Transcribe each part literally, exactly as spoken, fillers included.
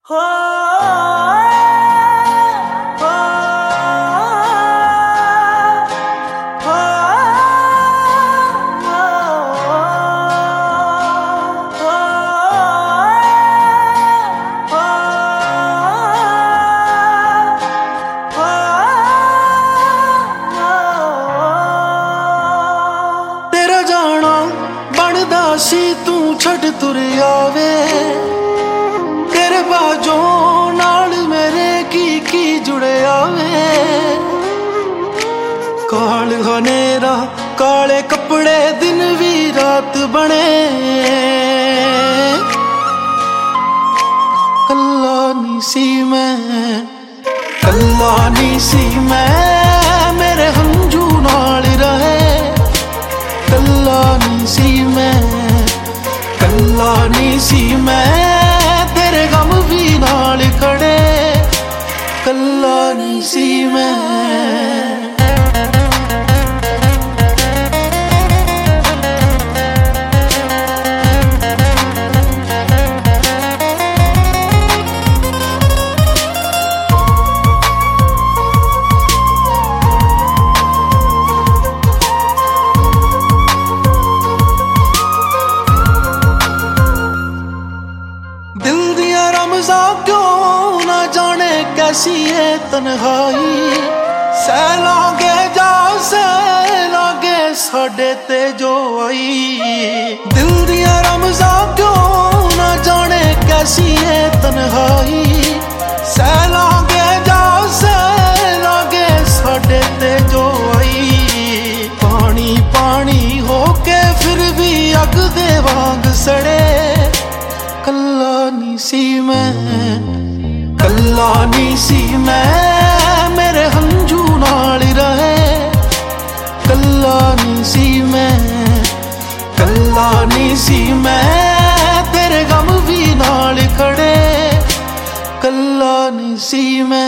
हो हो हो तेरा जाना बनदा सी तू छड़ तुर आवे तेरे बाजों नाल मेरे की की जुड़े आवे काल हनेरा काले कपड़े दिन भी रात बने कल्ला नी सी मैं कल्ला नी सी मैं मेरे हंजू नाल रहे कल्ला नी सी मैं कल्ला नी सी मैं तेरे गम भी नाल खड़े कल्ला नी सी मैं क्यों ना जाने कैसी है तन्हाई सह लागे जा सह लागे साडे ते जो आई दिल दिया रमजा क्यों ना जाने कैसी है तन्हाई सह लागे जा सह लागे साडे ते जो आई पानी पानी होके फिर भी अग दे वांग सड़े कल्ला नी सी मैं कल्ला नी सी मैं मेरे हंजू नाल रहे कल्ला नी सी मैं कल्ला नी सी मैं तेरे गम भी नाल खड़े कल्ला नी सी मैं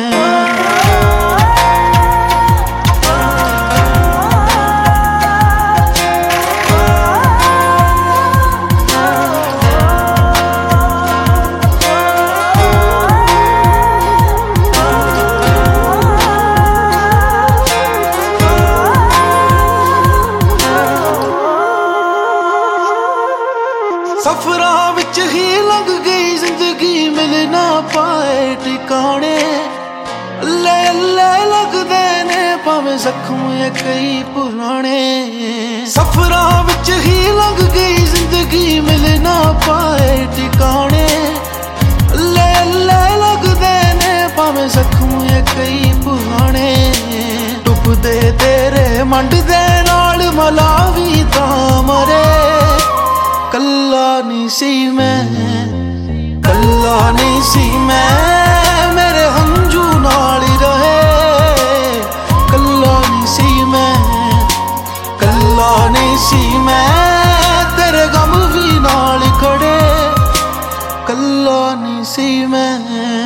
सफरा विच ही लग गई जिंदगी मिल ना पाए ठिकाने अल्ले अल्ले लगदे ने भावें जख्म कई पुराने सफरा विच ही लग गई जिंदगी मिल ना पाए ठिकाने अल्ले अल्ले लगदे ने भावें जख्म कई पुराने डुबदे तेरे मंड दे नाल मलावी तां मरे कल्ला नी सी मैं कल्ला नी सी मैं मेरे हंजू नाल रहे कल्ला नी सी मैं कल्ला नी सी मैं तेरे गम भी नाल खड़े कल्ला नी सी मैं